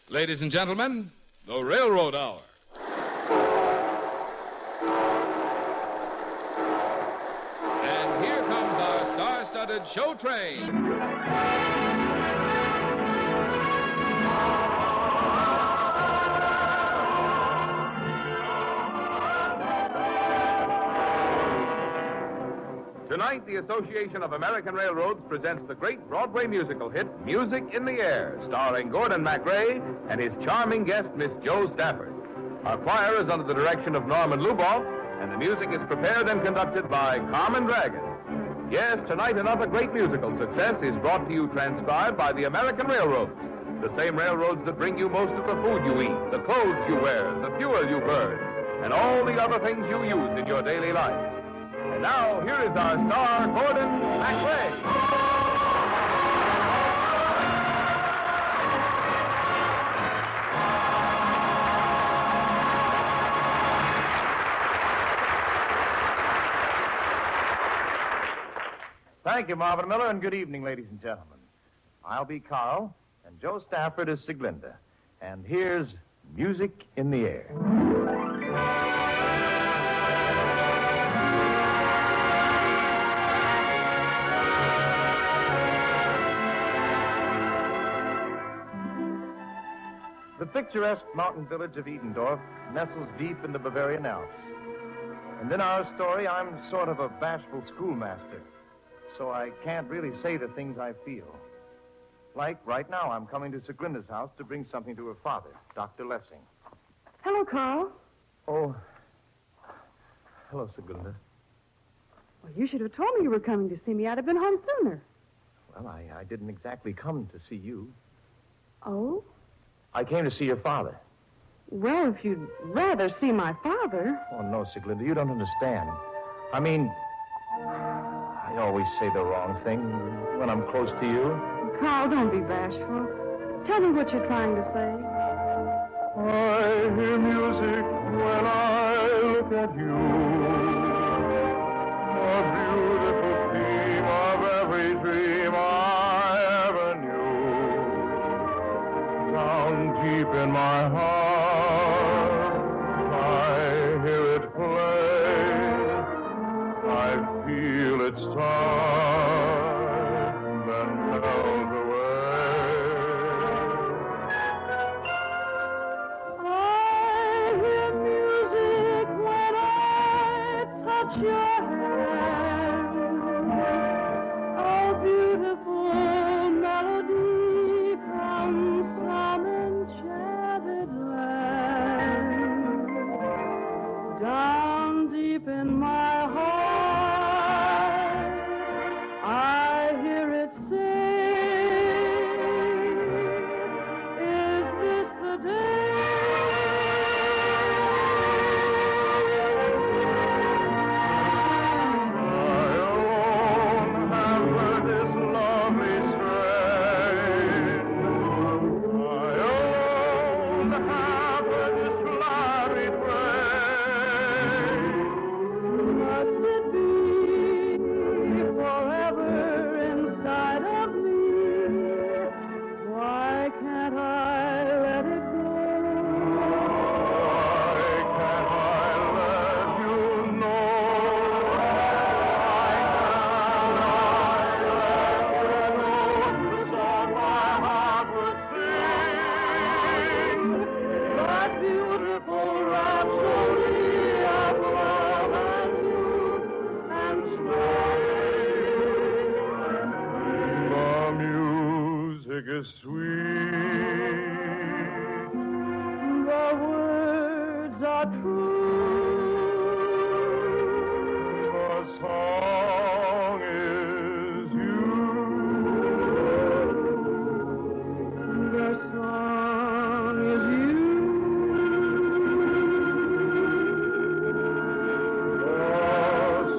Ladies and gentlemen, the Railroad Hour. And here comes our star-studded show train. Tonight, the Association of American Railroads presents the great Broadway musical hit, Music in the Air, starring Gordon MacRae and his charming guest, Miss Jo Stafford. Our choir is under the direction of Norman Luboff, and the music is prepared and conducted by Carmen Dragon. Yes, tonight another great musical success is brought to you transcribed by the American Railroads, the same railroads that bring you most of the food you eat, the clothes you wear, the fuel you burn, and all the other things you use in your daily life. And now, here is our star, Gordon MacRae. Thank you, Marvin Miller, and good evening, ladies and gentlemen. I'll be Carl, and Jo Stafford is Siglinda. And here's Music in the Air. The picturesque mountain village of Edendorf nestles deep in the Bavarian Alps. And in our story, I'm sort of a bashful schoolmaster, so I can't really say the things I feel. Like right now, I'm coming to Siglinda's house to bring something to her father, Dr. Lessing. Hello, Carl. Oh, hello, Siglinda. Well, you should have told me you were coming to see me. I'd have been home sooner. Well, I didn't exactly come to see you. Oh? I came to see your father. Well, if you'd rather see my father. Oh, no, Siglinda, you don't understand. I mean, I always say the wrong thing when I'm close to you. Carl, don't be bashful. Tell me what you're trying to say. I hear music when I look at you. A beautiful theme of every dream I ever knew. Down deep in my heart, I hear it play. I feel it start, then melt away. I hear music when I touch your hand. A beautiful melody from some enchanted land. Down deep in my heart, I hear it sing. Is this the day? I alone have heard this lovely strain. I alone have heard this glad refrain. Must it be forever inside of me? Why can't I let it go? Why can't I let you know? Why can't I let you know the song my heart would sing? That beautiful rhapsody of love and youth and spring. The music is sweet. The words are true. The song is you. The song is you. The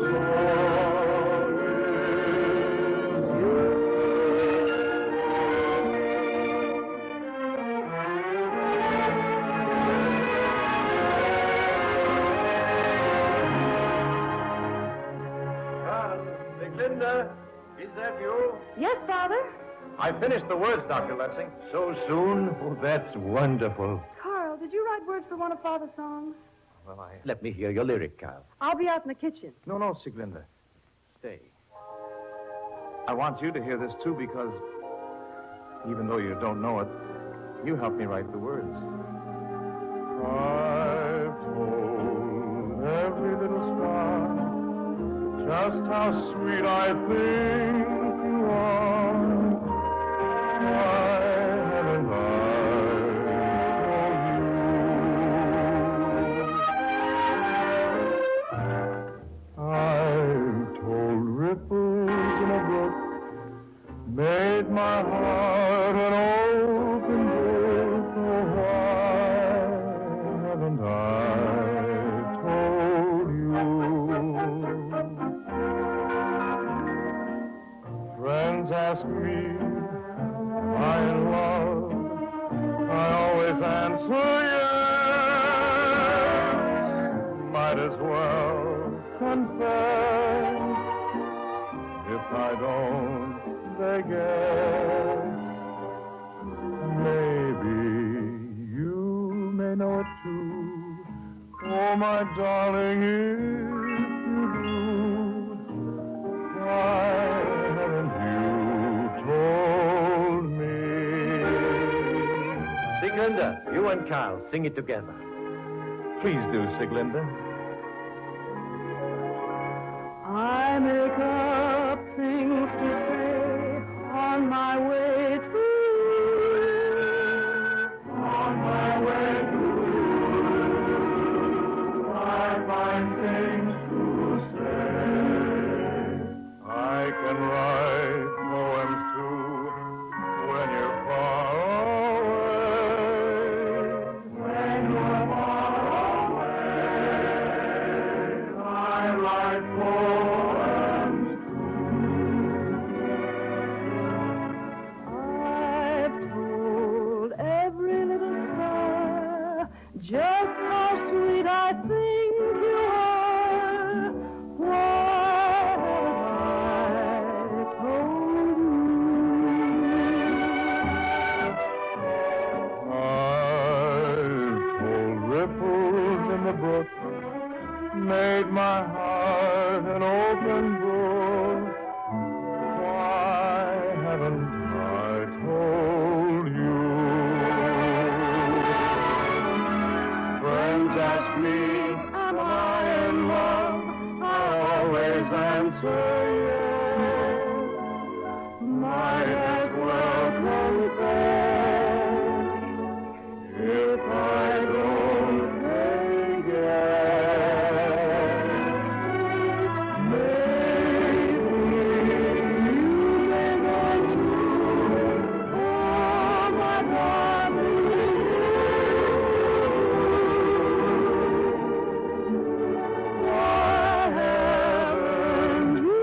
song is you. I finished the words, Dr. Lessing. So soon? Oh, that's wonderful. Carl, did you write words for one of Father's songs? Well, Let me hear your lyric, Carl. I'll be out in the kitchen. No, Siglinda. Stay. I want you to hear this, too, because even though you don't know it, you helped me write the words. I've told every little star just how sweet I think you are. Why haven't I told you? I've told ripples in a brook, made my heart an open book. Oh, why haven't I told you? Friends ask me, my love, I always answer yes. Might as well confess. If I don't, they guess. Maybe you may know it too. Oh, my darling, if you do, why haven't you told me? Siglinda, you and Carl, sing it together. Please do, Siglinda. I make up things to say on my way to you. On my way to you, I find things to say. I can write poems too when you're far away. When you're far away, I write poems too. I've told every little star just how sweet I think you are. Why haven't I told you? I've told ripples in the brook, made my heart an open book. Why haven't I told you? Friends ask me, am I in love? I always answer yes. Might as well confess. If I don't say yes, maybe you may not too. Oh, my darling, why haven't you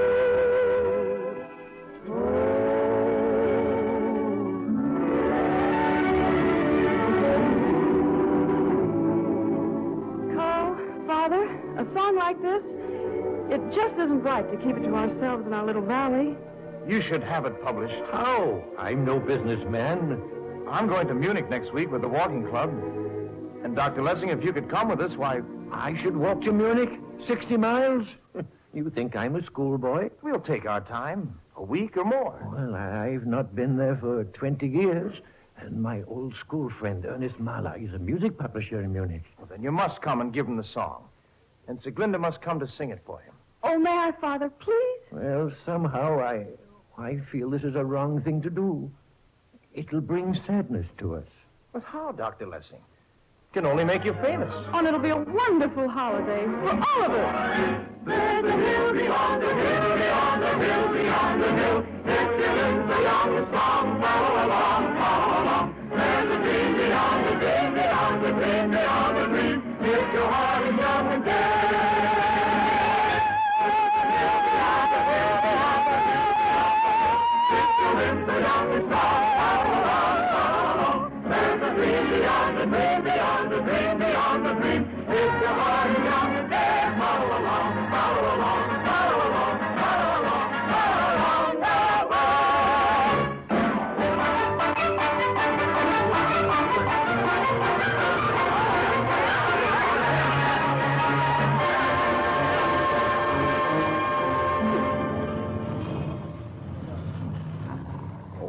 Carl, Father, a song like this, it just isn't right to keep it to ourselves in our little valley. You should have it published. How? I'm no businessman. I'm going to Munich next week with the walking club. And Dr. Lessing, if you could come with us, why, I should walk to Munich? 60 miles? You think I'm a schoolboy? we'll take our time. A week or more. Well, I've not been there for 20 years. And my old school friend, Ernest Mahler, is a music publisher in Munich. Well, then you must come and give him the song. And Siglinda must come to sing it for him. Oh, may I, Father, please? Well, somehow I feel this is a wrong thing to do. It'll bring sadness to us. But how, Dr. Lessing? It can only make you famous. Oh, and it'll be a wonderful holiday for all of us. There's a hill beyond the hill, beyond the hill, beyond the hill. If you listen to the song, follow along, follow along. There's a dream beyond the dream, beyond the dream, beyond the dream. If your heart is young and gay. There's a hill beyond the hill, beyond the hill, beyond the hill. If you listen to the song, follow along, follow along. There's a dream beyond the dream, beyond the dream, beyond the dream. If your heart is young and gay, follow along, follow along, follow along, follow along, follow along, follow along.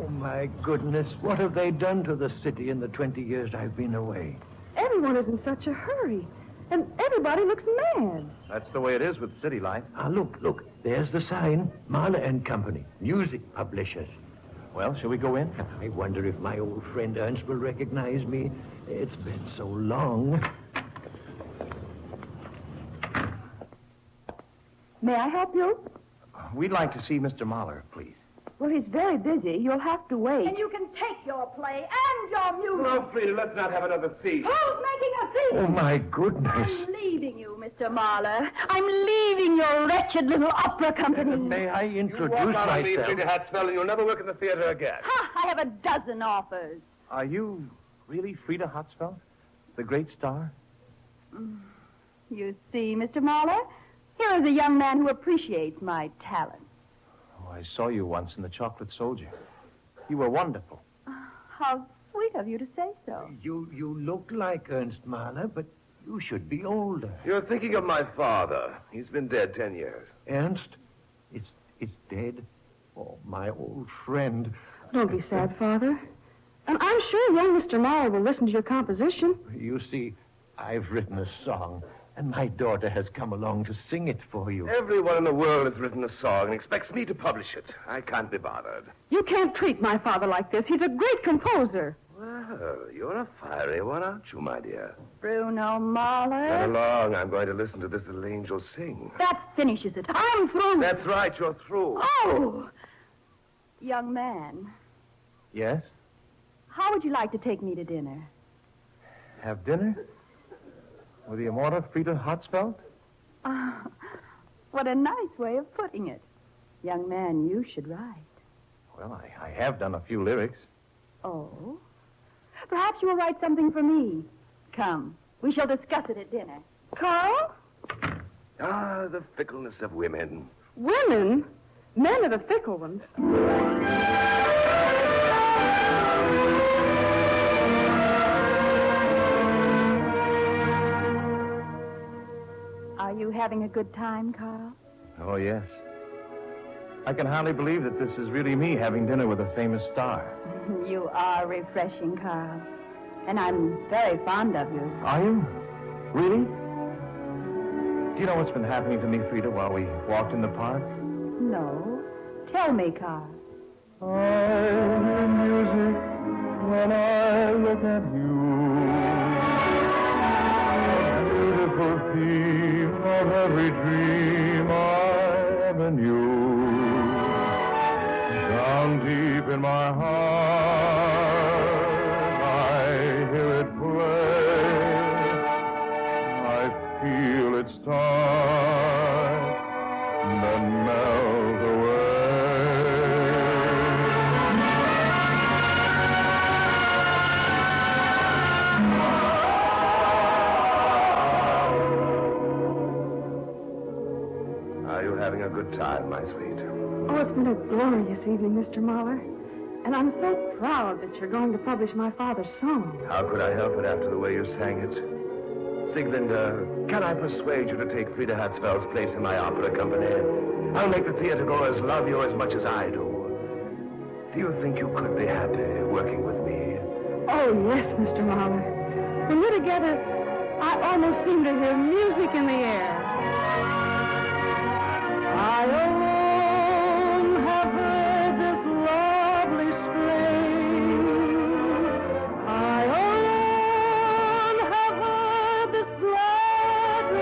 my goodness. What have they done to the city in the 20 years I've been away? Everyone is in such a hurry. And everybody looks mad. That's the way it is with city life. Look. There's the sign. Mahler and Company. Music publishers. Well, shall we go in? I wonder if my old friend Ernst will recognize me. It's been so long. May I help you? We'd like to see Mr. Mahler, please. Well, he's very busy. You'll have to wait. And you can take your play and your music. No, Frida, let's not have another thief. Who's making a thief? Oh, my goodness. I'm leaving you, Mr. Mahler. I'm leaving your wretched little opera company. May I introduce You walk out on me, myself? Frida Hatzfeld, and you'll never work in the theater again. Ha! I have a dozen offers. Are you really Frida Hatzfeld? The great star? You see, Mr. Mahler, here is a young man who appreciates my talent. Oh, I saw you once in The Chocolate Soldier. You were wonderful. How sweet of you to say so. You look like Ernst Mahler, but you should be older. You're thinking of my father. He's been dead 10 years. Ernst? It's dead? Oh, my old friend. Don't be sad, Father. And I'm sure young Mr. Mahler will listen to your composition. You see, I've written a song, and my daughter has come along to sing it for you. Everyone in the world has written a song and expects me to publish it. I can't be bothered. You can't treat my father like this. He's a great composer. Well, you're a fiery one, aren't you, my dear? Bruno Mahler. Run along. I'm going to listen to this little angel sing. That finishes it. I'm through. That's right, you're through. Oh! Young man, Yes? how would you like to take me to dinner? Have dinner? With the immortal Frida Hatzfeld? Ah, what a nice way of putting it. Young man, you should write. Well, I have done a few lyrics. Oh? Perhaps you will write something for me. Come, we shall discuss it at dinner. Carl? Ah, the fickleness of women. Women? Men are the fickle ones. Are you having a good time, Carl? Oh, yes. I can hardly believe that this is really me having dinner with a famous star. You are refreshing, Carl. And I'm very fond of you. Are you? Really? Do you know what's been happening to me, Frida, while we walked in the park? No. Tell me, Carl. I hear music when I look at you. A beautiful theme of every dream I ever knew. Down deep in my heart, I hear it play. I feel it start, then melt away. Are you having a good time, my sweet? Oh, it's been a glorious evening, Mr. Mahler. And I'm so proud that you're going to publish my father's song. How could I help it after the way you sang it? Sieglinde, can I persuade you to take Frida Hatzfeld's place in my opera company? I'll make the theater goers love you as much as I do. Do you think you could be happy working with me? Oh, yes, Mr. Mahler. When we're together, I almost seem to hear music in the air. I alone have heard this lovely strain. I alone have heard this glad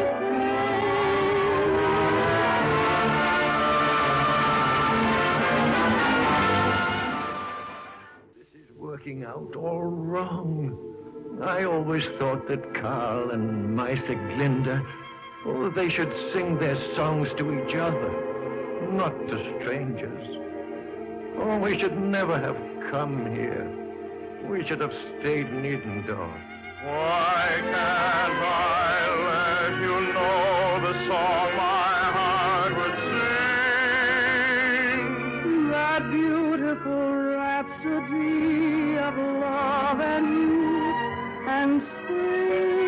refrain. This is working out all wrong. I always thought that Carl and my Sieglinde, oh, they should sing their songs to each other, not to strangers. Oh, we should never have come here. We should have stayed in Edendorf. Why can't I let you know the song my heart would sing? That beautiful rhapsody of love and youth and spring.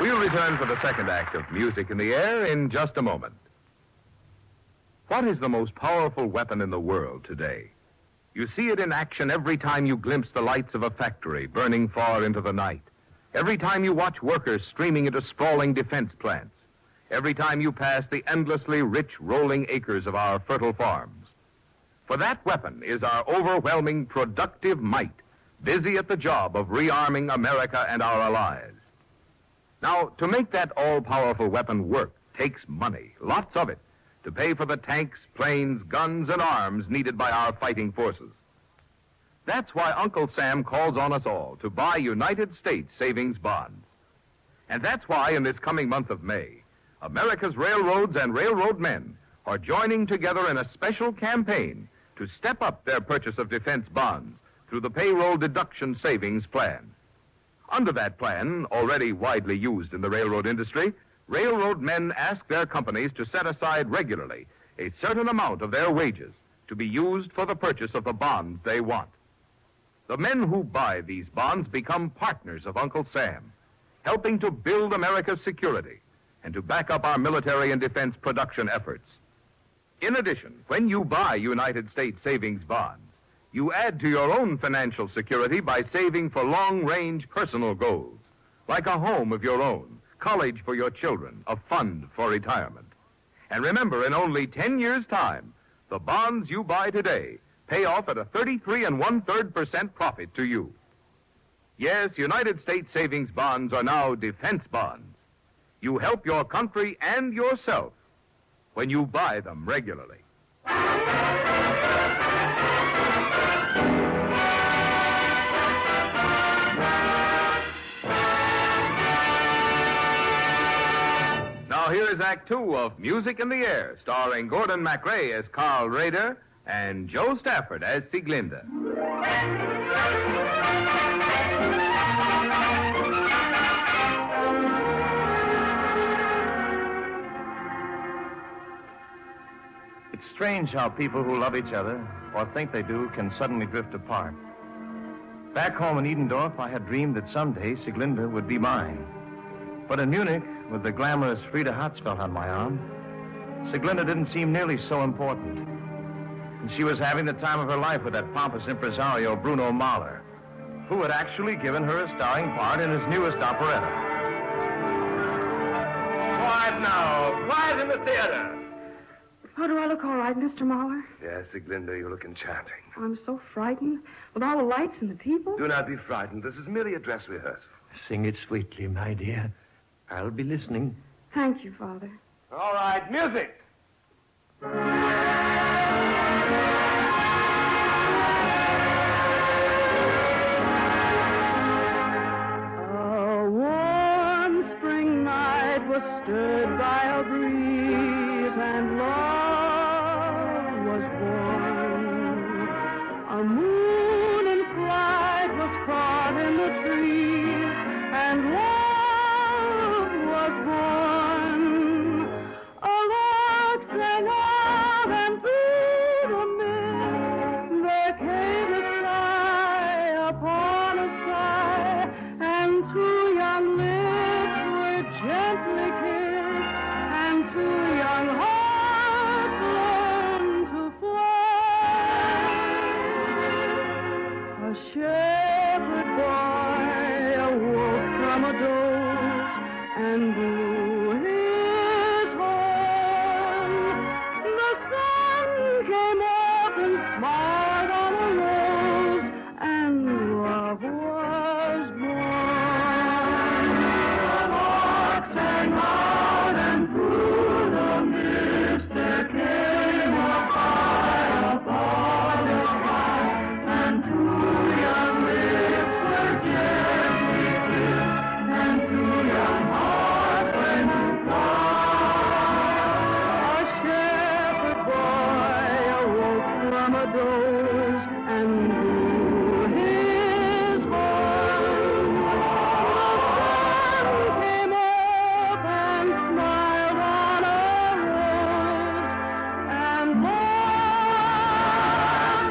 We'll return for the second act of Music in the Air in just a moment. What is the most powerful weapon in the world today? You see it in action every time you glimpse the lights of a factory burning far into the night. Every time you watch workers streaming into sprawling defense plants. Every time you pass the endlessly rich rolling acres of our fertile farms. For that weapon is our overwhelming productive might, busy at the job of rearming America and our allies. Now, to make that all-powerful weapon work takes money, lots of it, to pay for the tanks, planes, guns, and arms needed by our fighting forces. That's why Uncle Sam calls on us all to buy United States savings bonds. And that's why in this coming month of May, America's railroads and railroad men are joining together in a special campaign to step up their purchase of defense bonds through the payroll deduction savings plan. Under that plan, already widely used in the railroad industry, railroad men ask their companies to set aside regularly a certain amount of their wages to be used for the purchase of the bonds they want. The men who buy these bonds become partners of Uncle Sam, helping to build America's security and to back up our military and defense production efforts. In addition, when you buy United States savings bonds, you add to your own financial security by saving for long-range personal goals, like a home of your own, college for your children, a fund for retirement. And remember, in only 10 years' time, the bonds you buy today pay off at a 33 1/3% profit to you. Yes, United States savings bonds are now defense bonds. You help your country and yourself when you buy them regularly. Now here is Act Two of Music in the Air, starring Gordon MacRae as Carl Rader and Joe Stafford as Sieglinde. It's strange how people who love each other, or think they do, can suddenly drift apart. Back home in Edendorf, I had dreamed that someday Sieglinde would be mine. But in Munich, with the glamorous Frida Hatzfeld on my arm, Sieglinde didn't seem nearly so important. And she was having the time of her life with that pompous impresario, Bruno Mahler, who had actually given her a starring part in his newest operetta. Quiet now. Quiet in the theater. Oh, do I look all right, Mr. Mahler? Yes, Sieglinde, you look enchanting. I'm so frightened with all the lights and the people. Do not be frightened. This is merely a dress rehearsal. Sing it sweetly, my dear. I'll be listening. Thank you, Father. All right, music. A warm spring night was stirred by a breeze, and love was born. A moon in flight was caught in the trees, and love was born. A lark sang out, and through the mist there came a sigh upon a sigh, and two young lips were gently kissed, and two young hearts learned to fly. A shepherd boy awoke from a doze and blew his horn. The sun came up and smiled on a rose, and love was born. The lark sang out, and through the mist there came a cry upon the sky, and two young lips were gently kissed, and two young hearts learned to fly. A shepherd boy awoke from a doze and blew his horn. The sun came up and smiled on a rose, and love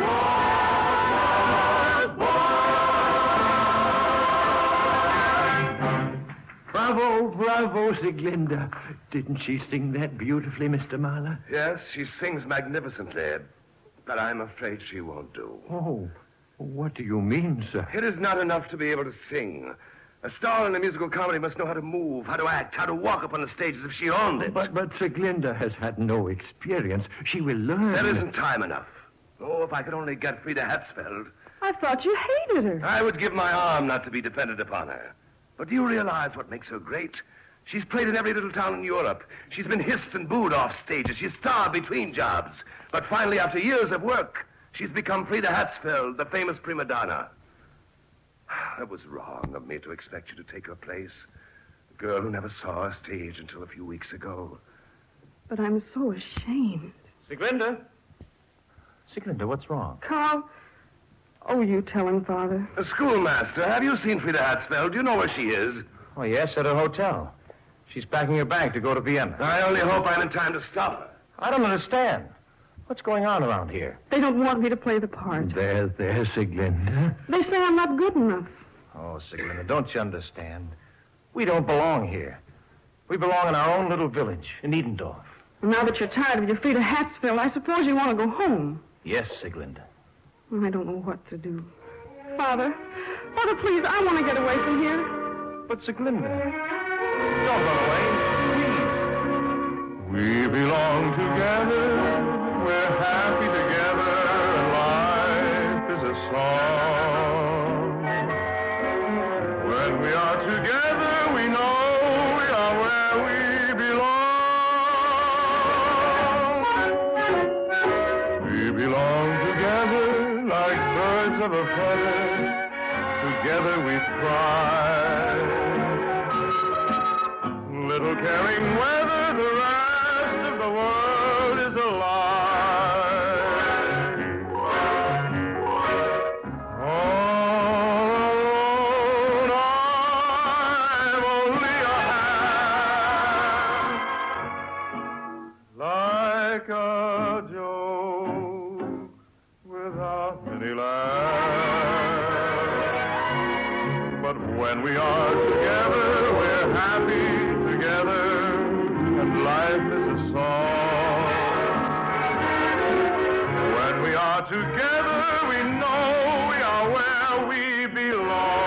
was born. Bravo, bravo. Bravo, Sieglinde. Didn't she sing that beautifully, Mr. Mahler? Yes, she sings magnificently, but I'm afraid she won't do. Oh, what do you mean, sir? It is not enough to be able to sing. A star in a musical comedy must know how to move, how to act, how to walk upon the stage as if she owned it. But Sieglinde has had no experience. She will learn. There isn't time enough. Oh, if I could only get Frida Hatzfeld. I thought you hated her. I would give my arm not to be dependent upon her. But do you realize what makes her great? She's played in every little town in Europe. She's been hissed and booed off stages. She's starred between jobs. But finally, after years of work, she's become Frida Hatzfeld, the famous prima donna. It was wrong of me to expect you to take her place. A girl who never saw a stage until a few weeks ago. But I'm so ashamed. Sieglinde? Sieglinde, what's wrong? Carl. Oh, you tell him, Father. A schoolmaster, have you seen Frida Hatzfeld? Do you know where she is? Oh, yes, at her hotel. She's packing her bag to go to Vienna. I only hope I'm in time to stop her. I don't understand. What's going on around here? They don't want me to play the part. There, Sieglinde. They say I'm not good enough. Oh, Sieglinde, don't you understand? We don't belong here. We belong in our own little village in Edendorf. Now that you're tired of your Frida Hatzfeld, I suppose you want to go home. Yes, Sieglinde. I don't know what to do. Father, please, I want to get away from here. But Sieglinde, don't run away, please. We belong together. We're happy together. And life is a song. When we are together, we know we are where we belong. We belong together. Like birds of a feather, together we fly. Little caring whether the rest of the world is alive. All alone, I'm only a hand, like a joke without any laugh. But when we are together, we're happy together, and life is a song. When we are together, we know we are where we belong.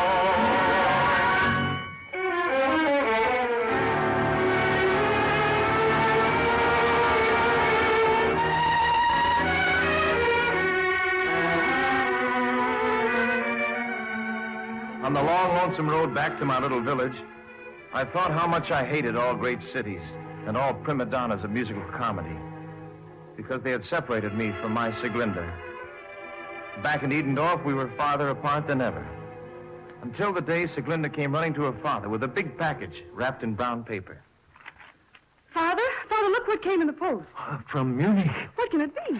On the long, lonesome road back to my little village, I thought how much I hated all great cities and all prima donnas of musical comedy because they had separated me from my Sieglinde. Back in Edendorf, we were farther apart than ever. Until the day Sieglinde came running to her father with a big package wrapped in brown paper. Father, look what came in the post. From Munich. What can it be?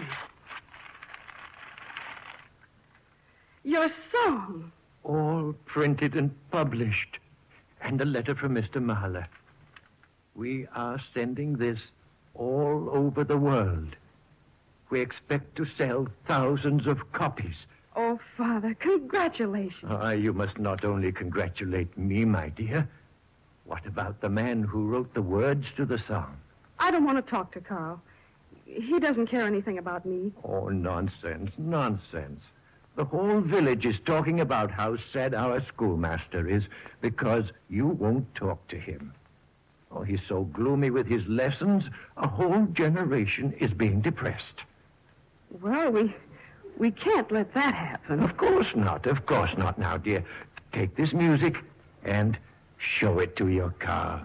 Your song. All printed and published. And a letter from Mr. Mahler. We are sending this all over the world. We expect to sell thousands of copies. Oh, Father, congratulations. You must not only congratulate me, my dear. What about the man who wrote the words to the song? I don't want to talk to Carl. He doesn't care anything about me. Oh, nonsense, nonsense. The whole village is talking about how sad our schoolmaster is because you won't talk to him. Oh, he's so gloomy with his lessons, a whole generation is being depressed. Well, we can't let that happen. Of course not. Now, dear, take this music and show it to your car.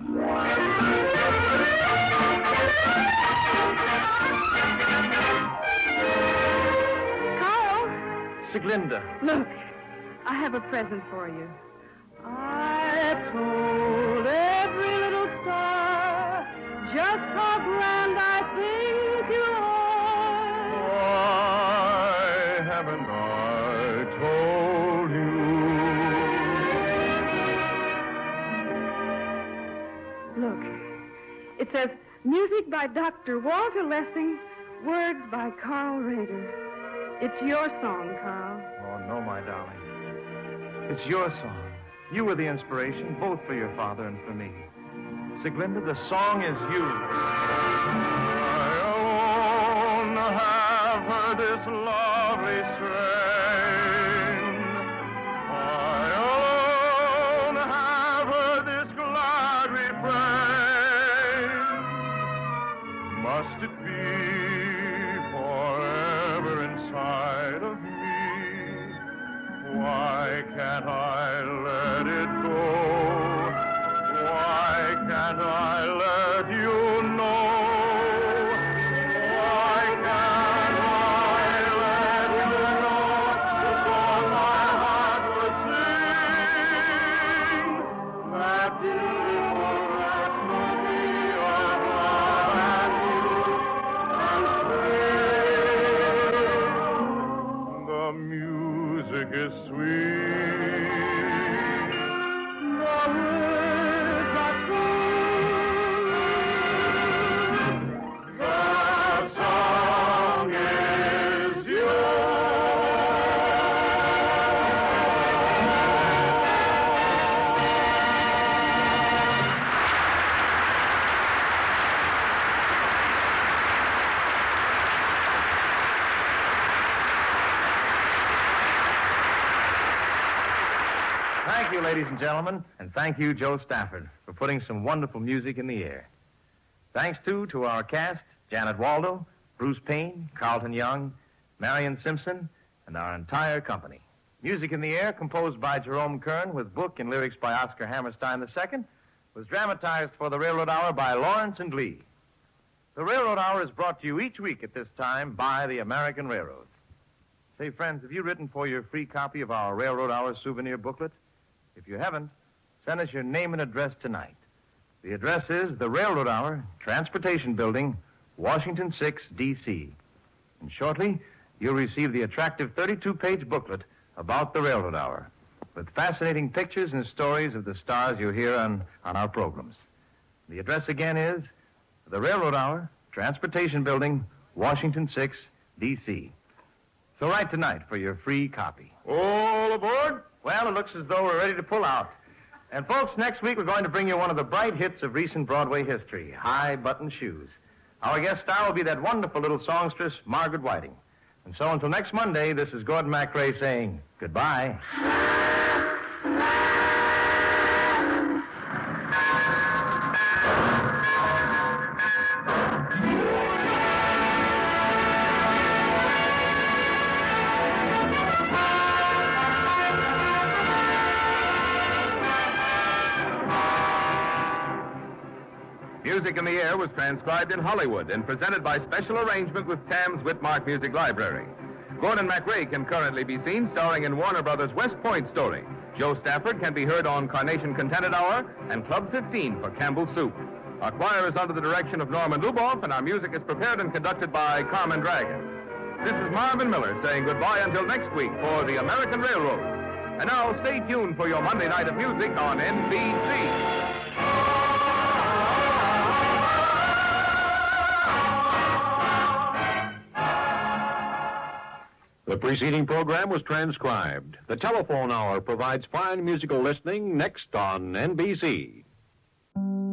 Sieglinde. Look, I have a present for you. I've told every little star just how grand I think you are. Why haven't I told you? Look, it says, music by Dr. Walter Lessing, words by Carl Rader. It's your song, Carl. Oh, no, my darling. It's your song. You were the inspiration, both for your father and for me. Sieglinde, the song is you. I alone have heard this lovely strain. I alone have heard this glad refrain. Must it be forever inside of me? Why can't I let it go? Why can't I let you know? Why can't I let you know the song my heart would sing? That beautiful rhapsody of love and you and spring. The music is sweet. Thank you, ladies and gentlemen, and thank you, Joe Stafford, for putting some wonderful music in the air. Thanks, too, to our cast, Janet Waldo, Bruce Payne, Carlton Young, Marion Simpson, and our entire company. Music in the Air, composed by Jerome Kern with book and lyrics by Oscar Hammerstein II, was dramatized for the Railroad Hour by Lawrence and Lee. The Railroad Hour is brought to you each week at this time by the American Railroad. Say, friends, have you written for your free copy of our Railroad Hour souvenir booklet? If you haven't, send us your name and address tonight. The address is the Railroad Hour, Transportation Building, Washington 6, D.C. And shortly, you'll receive the attractive 32-page booklet about the Railroad Hour, with fascinating pictures and stories of the stars you hear on our programs. The address again is the Railroad Hour, Transportation Building, Washington 6, D.C. So write tonight for your free copy. All aboard? Well, it looks as though we're ready to pull out. And, folks, next week we're going to bring you one of the bright hits of recent Broadway history, High Button Shoes. Our guest star will be that wonderful little songstress, Margaret Whiting. And so until next Monday, this is Gordon MacRae saying goodbye. Music in the Air was transcribed in Hollywood and presented by special arrangement with Tams Whitmark Music Library. Gordon MacRae can currently be seen starring in Warner Brothers' West Point story. Joe Stafford can be heard on Carnation Contented Hour and Club 15 for Campbell's Soup. Our choir is under the direction of Norman Luboff, and our music is prepared and conducted by Carmen Dragon. This is Marvin Miller saying goodbye until next week for the American Railroad. And now stay tuned for your Monday night of music on NBC. The preceding program was transcribed. The Telephone Hour provides fine musical listening next on NBC.